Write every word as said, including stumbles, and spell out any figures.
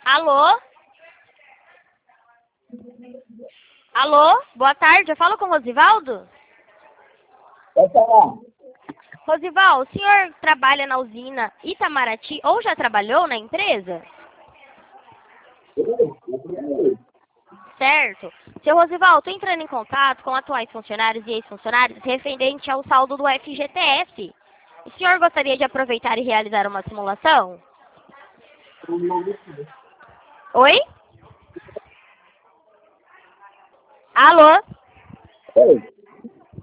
Alô? Alô? Boa tarde, eu falo com o Rosivaldo? Pode falar. Rosival, o senhor trabalha na usina Itamaraty ou já trabalhou na empresa? Eu, eu trabalhei. Certo. Seu Rosival, estou entrando em contato com atuais funcionários e ex-funcionários referente ao saldo do F G T S. O senhor gostaria de aproveitar e realizar uma simulação? Oi? Alô? Oi.